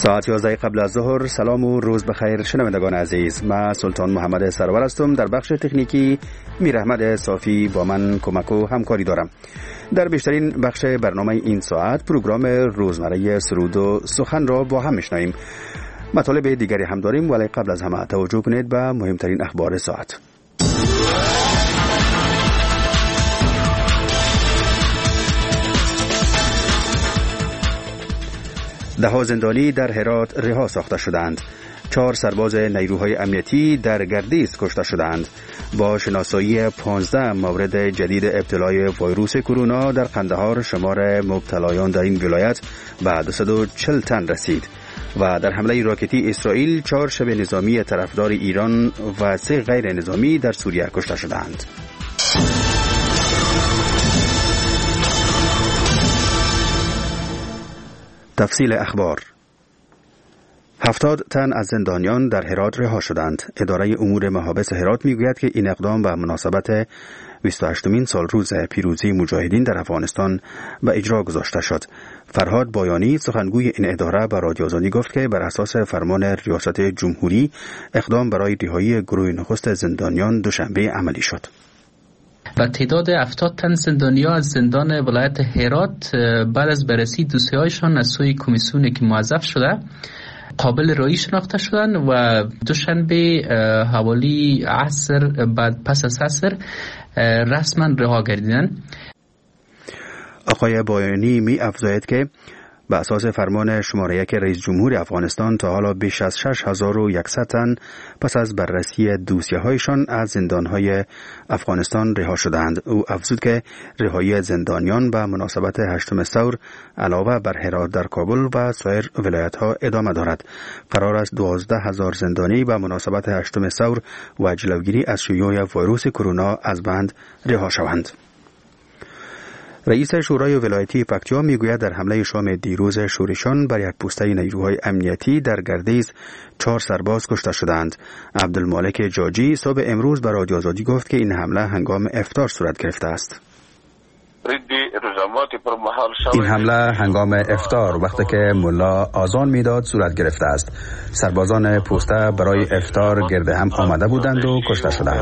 ساعت 11 قبل از ظهر. سلام و روز بخیر شنوندگان عزیز. من سلطان محمد سرور هستم. در بخش تکنیکی میر احمد صافی با من کمک و همکاری دارم. در بیشترین بخش برنامه این ساعت پروگرام روزمره سرود و سخن را با هم میشنویم. مطالب دیگری هم داریم، ولی قبل از همه توجه کنید به مهمترین اخبار ساعت. ده زندانی در هرات رها ساخته شدند. 4 سرباز نیروهای امنیتی در گردیز کشته شدند. با شناسایی 15 مورد جدید ابتلای ویروس کرونا در قندهار، شمار مبتلایان در این ولایت به 240 تن رسید. و در حمله راکتی اسرائیل 4 شبه نظامی طرفدار ایران و 3 غیر نظامی در سوریه کشته شدند. تفصیل اخبار. 70 تن از زندانیان در هرات رها شدند. اداره امور محابس هرات میگوید که این اقدام به مناسبت 28مین سالروز پیروزی مجاهدین در افغانستان به اجرا گذاشته شد. فرهاد بایانی سخنگوی این اداره به رادیو آزادی گفت که بر اساس فرمان ریاست جمهوری اقدام برای رهایی گروه نخست زندانیان دوشنبه عملی شد. و تعداد 70 تن زندانیان از زندان ولایت هرات بعد از بررسی دوسیه‌هایشان از سوی کمیسیونی که موظف شده قابل رهایی شناخته شدند و دوشنبه حوالی عصر بعد پس از عصر رسما رها گردیدند. آقای بایانی می افزاید که به اساس فرمان شماره 1 رئیس جمهور افغانستان تا حالا بیش از 6100 تن پس از بررسی دوسیه‌هایشان از زندان‌های افغانستان رها شدند. او افزود که رهایی زندانیان به مناسبت 8 ثور علاوه بر هرات در کابل و سایر ولایت‌ها ادامه دارد. قرار است 12000 زندانی به مناسبت 8 ثور و جلوگیری از شیوع ویروس کرونا از بند رها شوند. رئیس شورای ولایتی پکتیا میگوید در حمله شام دیروز شورشان بر یک پوسته نیروهای امنیتی در گردیز 4 سرباز کشته شدند. عبدالمالک جاجی صبح امروز به رادیو آزادی گفت که این حمله هنگام افطار صورت گرفته است. این حمله هنگام افطار وقتی که ملا آذان میداد صورت گرفته است. سربازان پوسته برای افطار گرد هم آمده بودند و کشته شدند.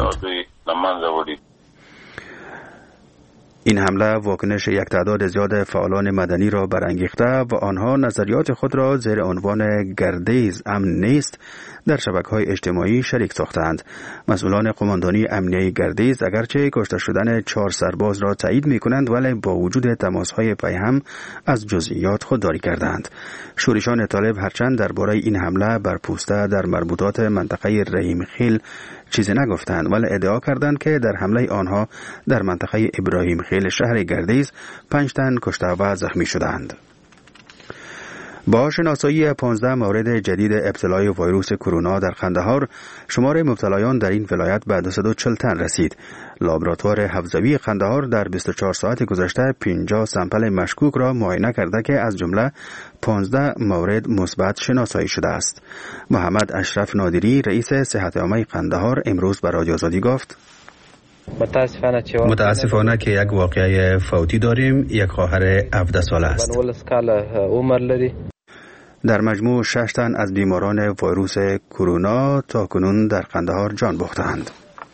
این حمله واکنش یک تعداد زیاد فعالان مدنی را برانگیخته و آنها نظریات خود را زیر عنوان گردیز امن نیست در شبکه‌های اجتماعی شریک ساختند. مسئولان قماندانی امنیه گردیز اگرچه کشته شدن 4 سرباز را تایید می‌کنند، ولی با وجود تماس‌های پیهم از جزئیات خودداری کردند. شورشان طالب هرچند درباره این حمله بر پوسته در مربوطات منطقه رحیم خیل چیزی نگفتند، ولی ادعا کردند که در حمله آنها در منطقه ابراهیم خیل شهر گردیز 5 تن کشته و زخمی شدند. با شناسایی 15 مورد جدید ابتلای ویروس کرونا در قندهار، شمار مبتلایان در این ولایت به 240 تن رسید. لابراتوار حفظوی قندهار در 24 ساعت گذشته 50 سامپل مشکوک را معاینه کرده که از جمله 15 مورد مثبت شناسایی شده است. محمد اشرف نادری رئیس صحت عامه قندهار امروز به رادیو آزادی گفت: متاسفانه که یک واقعه فوتی داریم. یک خواهر 17 ساله است. در مجموع 6 تن از بیماران ویروس کرونا تاکنون در قندهار جان باختند.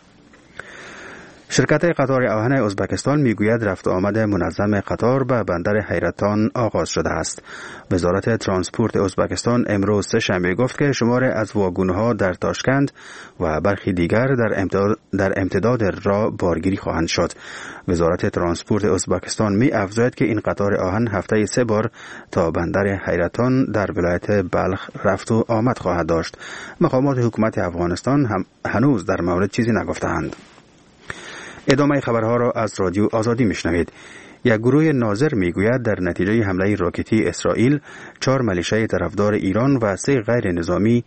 شرکت قطار آهن ازبکستان میگوید رفت و آمد منظم قطار به بندر حیرتان آغاز شده است. وزارت ترانسپورت ازبکستان امروز سه‌شنبه گفت که شمار از واگن‌ها در تاشکند و برخی دیگر در امتداد راه بارگیری خواهند شد. وزارت ترانسپورت ازبکستان می افزاید که این قطار آهن هفته 3 بار تا بندر حیرتان در ولایت بلخ رفت و آمد خواهد داشت. مقامات حکومت افغانستان هم هنوز در مورد چیزی نگفتند. ادامه خبرها را از رادیو آزادی میشنوید. یک گروه ناظر میگوید در نتیجه حمله راکتی اسرائیل 4 ملیشه طرفدار ایران و 3 غیر نظامی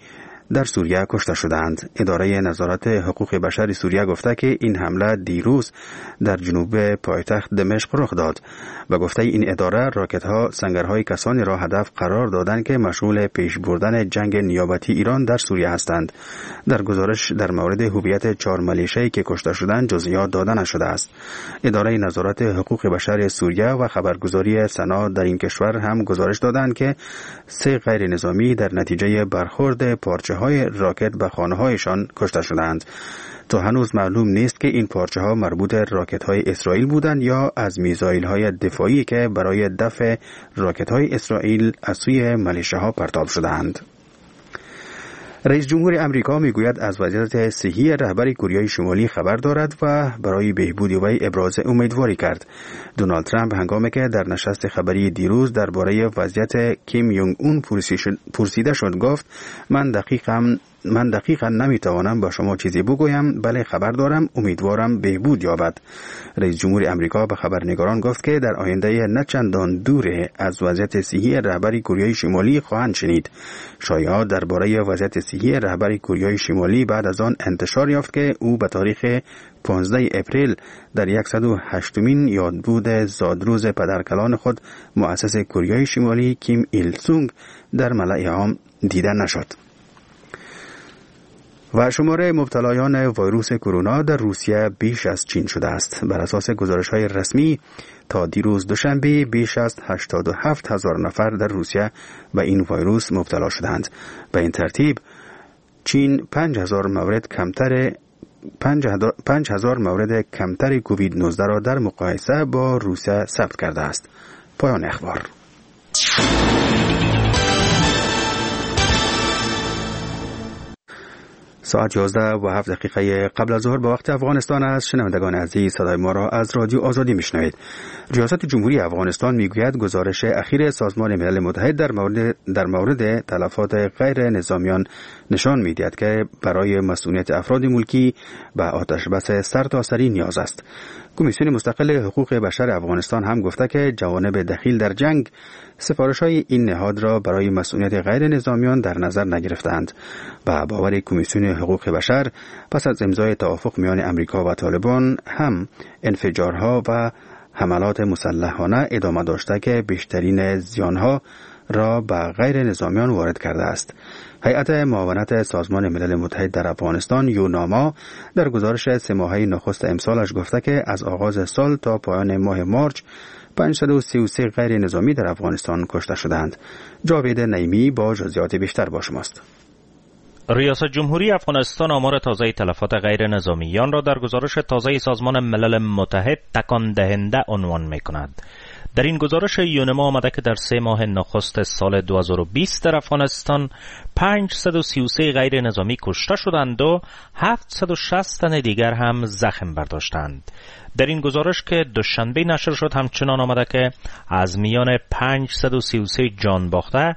در سوریه کشته شدند. اداره نظارت حقوق بشر سوریه گفته که این حمله دیروز در جنوب پایتخت دمشق رخ داد و گفته این اداره راکت‌ها سنگرهای کسانی را هدف قرار دادند که مشغول پیش بردن جنگ نیابتی ایران در سوریه هستند. در گزارش در مورد هویت 4 ملیشه‌ای که کشته شدند جزئیات داده نشده است. اداره نظارت حقوق بشر سوریه و خبرگزاری سنا در این کشور هم گزارش دادند که 3 غیر نظامی در نتیجه برخورد پارچه‌های راکت به خانه‌هایشان کشته شدند. تا هنوز معلوم نیست که این پارچه‌ها مربوط راکت‌های اسرائیل بودند یا از میزایل‌های دفاعی که برای دفع راکت‌های اسرائیل از سوی ملیشه‌ها پرتاب شدند. رئیس جمهور امریکا میگوید از وضعیت صحی رهبر کره شمالی خبر دارد و برای بهبود وی ابراز امیدواری کرد. دونالد ترامپ هنگامی که در نشست خبری دیروز درباره وضعیت کیم یونگ اون پرسیده شد گفت من دقیقاً نمیتوانم با شما چیزی بگویم، بله خبر دارم، امیدوارم بهبود یابد. رئیس جمهور امریکا به خبرنگاران گفت که در آینده نه چندان دوره از وضعیت صحی رهبر کره شمالی خواهند شنید. شایعات درباره وضعیت صحی رهبر کره شمالی بعد از آن انتشار یافت که او به تاریخ 15 اپریل در 108مین یادبود زادروز پدرکلان خود مؤسس کره شمالی کیم ایل سونگ در ملأ عام دیده نشد. و شمار مبتلایان ویروس کرونا در روسیه بیش از چین شده است. بر اساس گزارش‌های رسمی تا دیروز دوشنبه بیش از 87,000 نفر در روسیه به این ویروس مبتلا شدند. به این ترتیب چین 5,000 مورد کمتر کووید 19 را در مقایسه با روسیه ثبت کرده است. پایان اخبار. ساعت 11:07 قبل از ظهر به وقت افغانستان است. شنوندگان عزیز، صدای ما را از رادیو آزادی میشنوید. ریاست جمهوری افغانستان میگوید گزارش اخیر سازمان ملل متحد در مورد تلفات غیر نظامیان نشان میدهد که برای مسئولیت افراد ملکی به آتشبس سرتاسری نیاز است. کمیسیون مستقل حقوق بشر افغانستان هم گفته که جوانب دخیل در جنگ سفارش‌های این نهاد را برای مسئولیت غیر نظامیان در نظر نگرفتند. به باور کمیسیون حقوق بشر پس از امضای توافق میان امریکا و طالبان هم انفجارها و حملات مسلحانه ادامه داشته که بیشترین زیانها را به غیر نظامیان وارد کرده است. هیئت معاونت سازمان ملل متحد در افغانستان یوناما در گزارش 3 ماهه نخست امسالش گفته که از آغاز سال تا پایان ماه مارچ 533 غیر نظامی در افغانستان کشته شدند. جاوید نعیمی با جزئیات بیشتر با شماست. ریاست جمهوری افغانستان آمار تازه تلفات غیر نظامیان را در گزارش تازه سازمان ملل متحد تکان دهنده عنوان می‌کند. در این گزارش یونما آمده که در 3 ماه نخست سال 2020 در افغانستان 533 غیر نظامی کشته شدند و 760 تن دیگر هم زخم برداشتند. در این گزارش که دوشنبه نشر شد همچنان آمده که از میان 533 جان باخته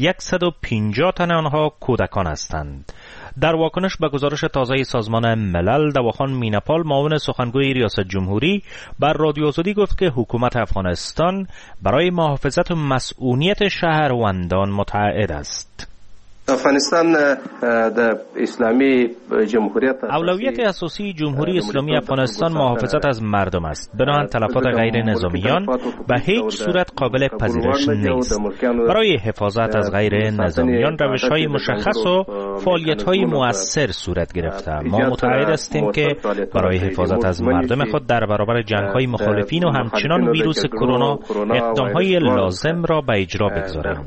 150 تن آنها کودکان هستند. در واکنش به گزارش تازه سازمان ملل، دواخان میناپال معاون سخنگوی ریاست جمهوری بر رادیو آزادی گفت که حکومت افغانستان برای محافظت و مسئولیت شهروندان متعهد است. افغانستان د اسلامی جمهوریت اولویت اساسی جمهوری اسلامی افغانستان محافظت از مردم است. بنابراین تلفات غیر نظامیان به هیچ صورت قابل پذیرش نیست. برای حفاظت از غیر نظامیان روش‌های مشخص و فعالیت‌های مؤثر صورت گرفته. ما متعهد هستیم که برای حفاظت از مردم خود در برابر جنگ‌های مخالفین و همچنان ویروس کرونا اقدام‌های لازم را به اجرا بگذاریم.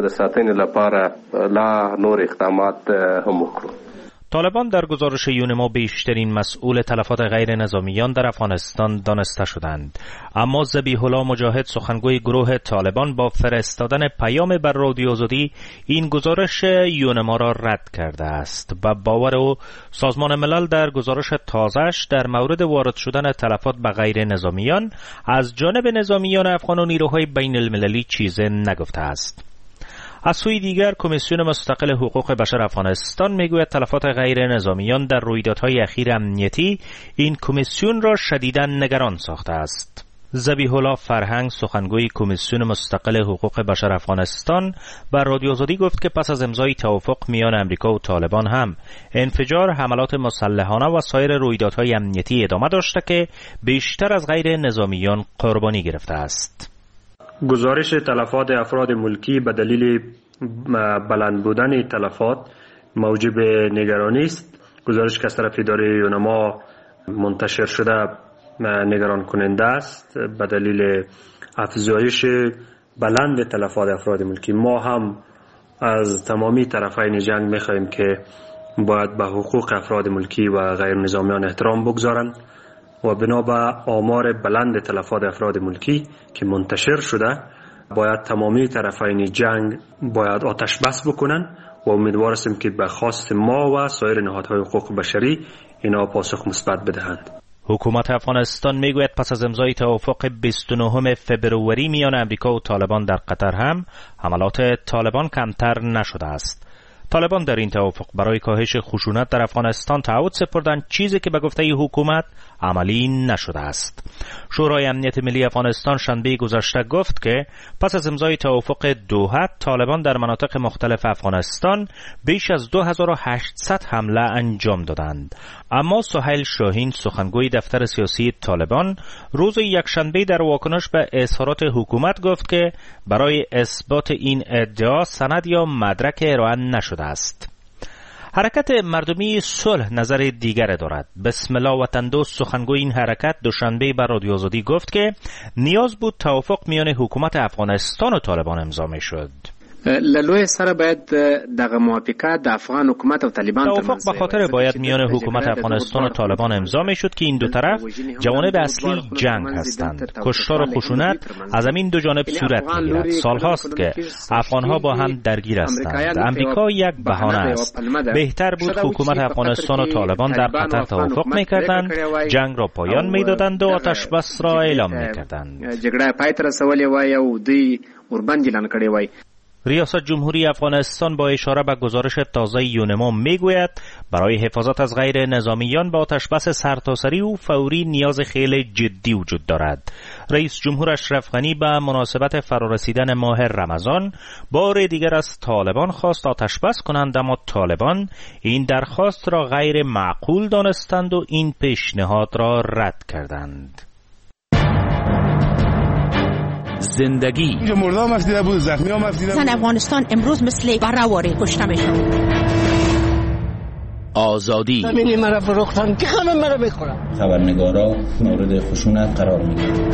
نور اقدامات هم وکړو. طالبان در گزارش یونما بیشترین مسئول تلفات غیر نظامیان در افغانستان دانسته شدند. اما ذبیح الله مجاهد سخنگوی گروه طالبان با فرستادن پیام بر رادیو آزادی این گزارش یونما را رد کرده است و باور او سازمان ملل در گزارش تازه‌اش در مورد وارد شدن تلفات به غیر نظامیان از جانب نظامیان افغان و نیروهای بین المللی چیزی نگفته است. از سوی دیگر کمیسیون مستقل حقوق بشر افغانستان میگوید تلفات غیر نظامیان در رویدادهای اخیر امنیتی این کمیسیون را شدیداً نگران ساخته است. ذبیح الله فرهنگ سخنگوی کمیسیون مستقل حقوق بشر افغانستان بر رادیو آزادی گفت که پس از امضای توافق میان امریکا و طالبان هم انفجار، حملات مسلحانه و سایر رویدادهای امنیتی ادامه داشته که بیشتر از غیر نظامیان قربانی گرفته است. گزارش تلفات افراد ملکی به دلیل بلند بودن تلفات موجب نگرانی است. گزارش که از طرف اداره یونما منتشر شده نگران کننده است به دلیل افزایش بلند تلفات افراد ملکی. ما هم از تمامی طرفین جنگ می‌خواهیم که باید به حقوق افراد ملکی و غیر نظامیان احترام بگذارند و بنا به آمار بلند تلفات افراد ملکی که منتشر شده باید تمامی طرفین جنگ باید آتش بس بکنن و امیدوار هستیم که به خواست ما و سایر نهادهای حقوق بشری اینا پاسخ مثبت بدهند. حکومت افغانستان میگوید پس از امضای توافق 29 فبروری میان امریکا و طالبان در قطر هم حملات طالبان کمتر نشده است. طالبان در این توافق برای کاهش خشونت در افغانستان تعهد سپردند، چیزی که به گفته حکومت عملی نشده است. شورای امنیت ملی افغانستان شنبه گذشته گفت که پس از امضای توافق دوحه طالبان در مناطق مختلف افغانستان بیش از 2800 حمله انجام دادند. اما سهیل شاهین سخنگوی دفتر سیاسی طالبان روز یکشنبه در واکنش به اظهارات حکومت گفت که برای اثبات این ادعا سند یا مدرک ارائه نشده است. حرکت مردمی صلح نظر دیگر دارد. بسم الله وطندوست سخنگوی این حرکت دوشنبه بر رادیو آزادی گفت که نیاز بود توافق میان حکومت افغانستان و طالبان امضا میشد. لوی سره باید دغه موافقه د افغان حکومت او طالبان توافق به خاطر باید میان حکومت افغانستان و طالبان امضا میشد که این دو طرف جوانب اصلی جنگ هستند. کشتار و خشونت از همین دو جانب صورت میگیرد. سالهاست که افغانها با هم درگیر هستند. امریکا یک بهانه است. بهتر بود حکومت افغانستان و طالبان در قطر توافق میکردند، جنگ را پایان میدادند و آتش بس را اعلام میکردند. جګړه پای ته رسولې وای او دوی وربند اعلان کړی وای. ریاست جمهوری افغانستان با اشاره به گزارش تازه یونما میگوید برای حفاظت از غیر نظامیان به آتشبس سرتاسری و فوری نیاز خیلی جدی وجود دارد. رئیس جمهور اشرف غنی به مناسبت فرارسیدن ماه رمضان بار دیگر از طالبان خواست آتشبس کنند، اما طالبان این درخواست را غیر معقول دانستند و این پیشنهاد را رد کردند. زندگی اینجا مردم مفیده بود، زخمی هم مفیده بود. زن افغانستان امروز مثل برهواری کشته میشن. آزادی همینی مرا فروختن که همه مرا بخورن. خبرنگارا مورد خشونت قرار میگیرن.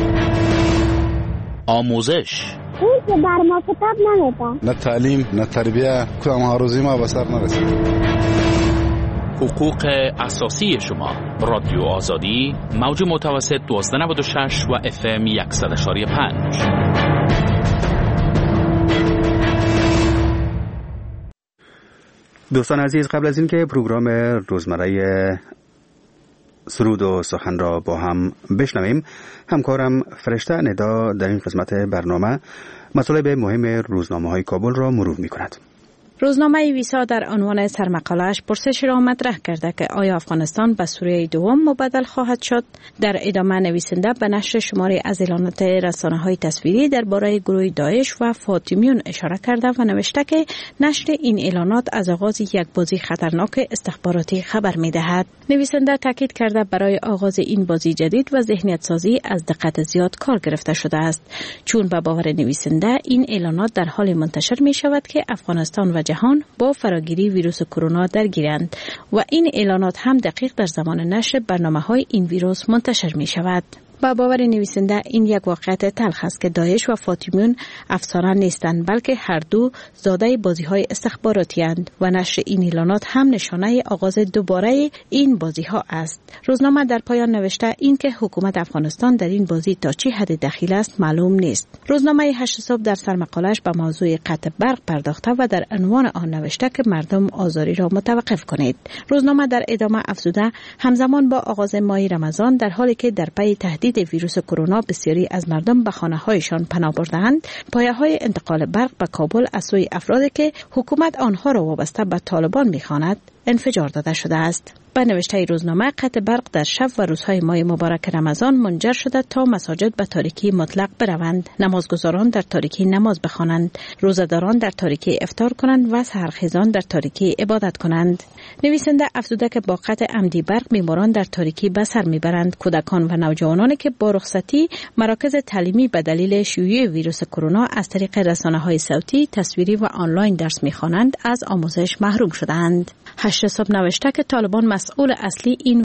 آموزش اون که بر ما کتاب نمیدن. نه تعلیم نه تربیه کدام هاروزی ما به سر نرسید. حقوق اساسی شما. رادیو آزادی موج متوسط 1296 و FM 100.5. دوستان عزیز، قبل از اینکه پروگرام روزمره سرود و سخن را با هم بشنویم، همکارم فرشته ندا در این قسمت برنامه مطالب مهم روزنامه‌های کابل را مرور می‌کند. روزنامه ویسا در عنوان سرمقاله‌اش پرسش را مطرح کرده که آیا افغانستان به سوریه دوم مبدل خواهد شد؟ در ادامه نویسنده به نشر شماری از اعلانات رسانه‌های تصویری درباره گروه داعش و فاطمیون اشاره کرده و نوشته که نشر این اعلانات از آغاز یک بازی خطرناک استخباراتی خبر می‌دهد. نویسنده تاکید کرده برای آغاز این بازی جدید و ذهنیت سازی از دقت زیاد کار گرفته شده است، چون به باور نویسنده این اعلانات در حال منتشر می‌شود که افغانستان و جهان با فراگیری ویروس کرونا درگیرند و این اعلانات هم دقیق در زمان نشر برنامه‌های این ویروس منتشر می شود. با باور نویسنده این یک واقعیت تلخ است که داعش و فاطمیون افسانه نیستند، بلکه هر دو زاده بازی‌های استخباراتی اند و نشر این اعلانات هم نشانه آغاز دوباره این بازی‌ها است. روزنامه در پایان نوشته این که حکومت افغانستان در این بازی تا چه حد دخیل است معلوم نیست. روزنامه 8 صبح در سرمقاله‌اش به موضوع قطع برق پرداخته و در عنوان آن نوشته که مردم آزاری را متوقف کنید. روزنامه در ادامه افزوده همزمان با آغاز ماه رمضان، در حالی که در پی تهدید ویروس کرونا بسیاری از مردم به خانه‌هایشان پناه برده‌اند، پایه‌های انتقال برق به کابل از سوی افرادی که حکومت آنها را وابسته به طالبان می‌خواند انفجار داده شده است. به نوشته روزنامه، قطع برق در شب و روزهای ماه مبارک رمضان منجر شده تا مساجد به تاریکی مطلق بروند، نمازگزاران در تاریکی نماز بخوانند، روزه‌داران در تاریکی افطار کنند و سحرخیزان در تاریکی عبادت کنند. نویسنده افزوده که با قطع عمدی برق بیماران در تاریکی به سر میبرند. کودکان و نوجوانانی که با رخصتی مراکز تعلیمی به دلیل شیوع ویروس کرونا از طریق رسانه‌های صوتی، تصویری و آنلاین درس می‌خوانند از آموزش محروم شدند. 8 صبح نوشته که طالبان مسئول اصلی این